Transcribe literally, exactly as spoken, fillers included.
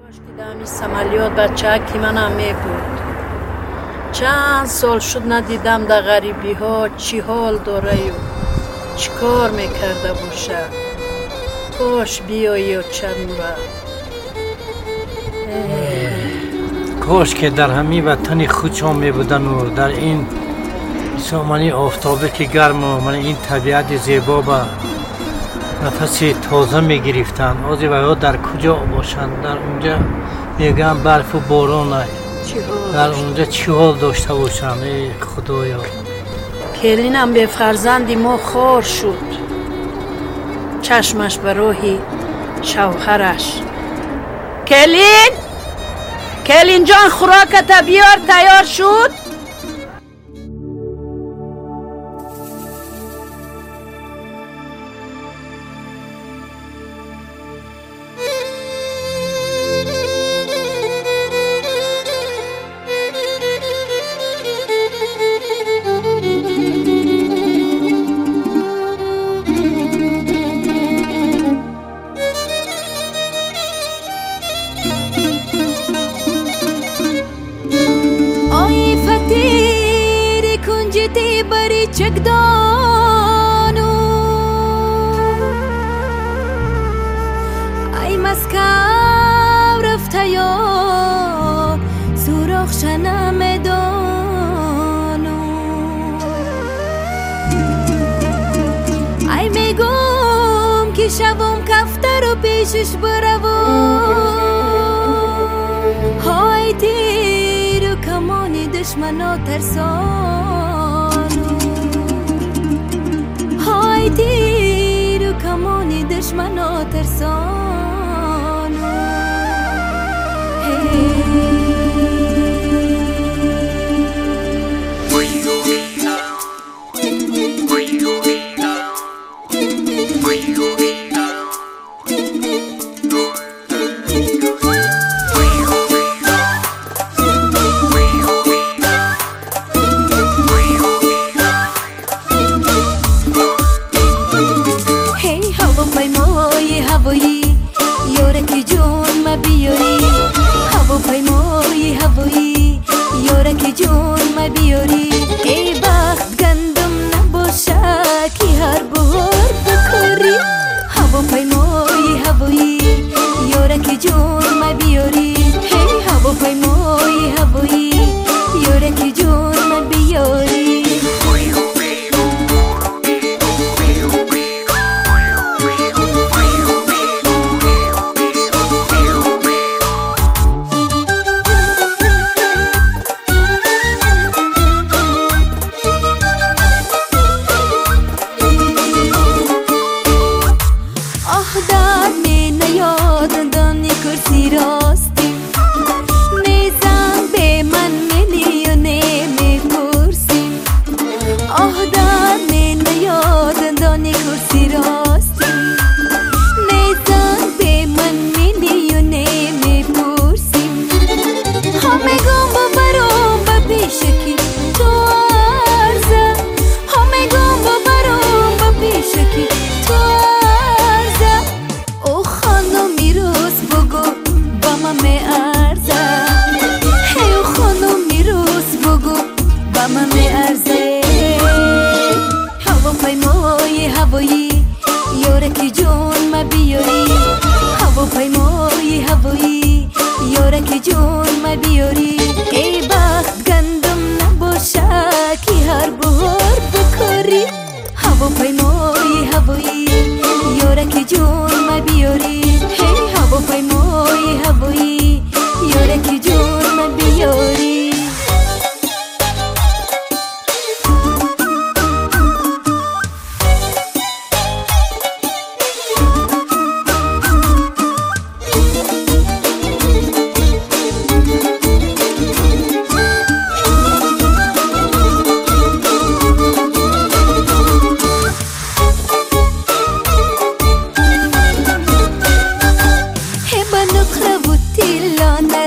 دامی سمالیات بچه که منم می بود. چند سال شد ندیدم در غریبی ها چی حال داره و چی کار میکرده باشه. کاش بیایی و چند را کاش که در همین وطن خودشان می بودن و در این سامانی آفتابه که گرم و من این طبیعت زیبا با نفس تازه می گرفتن. آزی و در کجا باشند؟ در اونجا میگم برف و باران در اونجا چی حال داشته باشند؟ ای خدایا. کلینم به فرزندی ما خار شد، چشمش به راهی شوهرش. کلین کلین جان خوراکت بیار، تیار شد؟ بری چکدانو ای مسکو رفته یا سوراخ شنم دانو ای میگم که شبم کفتر و پیشش بروم های تیر و کمانی دشمنا ترسان های تیر و کمانی دشمنا ترسان یارکی جون ما بیاری هواپیمای هوایی یارکی جون ما بیاری ای بخت گندم نباشه که هر بار بکاری هواپیمای هوایی یارکی جون ما بیاری هی هواپیمای هوایی یارکی جون ما بیاری هوایی یارکی جون ما بیاری هواپیمای هوایی یارکی جون ما بیاری ای بخت گندم نباشه که هر بار بکاری هواپیمای هوایی یارکی جون ما بیاری هی هواپیمای هوایی یارکی جون ما بیاری Lana